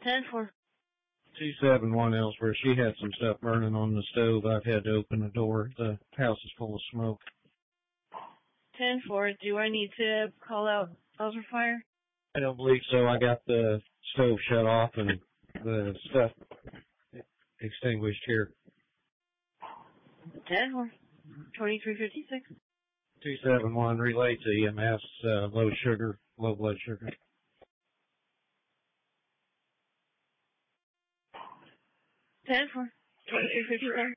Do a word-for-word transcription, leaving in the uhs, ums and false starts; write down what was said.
ten four. two seven one Ellsworth. She had some stuff burning on the stove. I've had to open the door. The house is full of smoke. ten four. Do I need to call out Ellsworth Fire? I don't believe so. I got the stove shut off and the stuff extinguished here. ten four. twenty-three fifty-six. two seven one. Relay to E M S. Uh, low sugar, low blood sugar. ten four. twenty-three fifty-seven.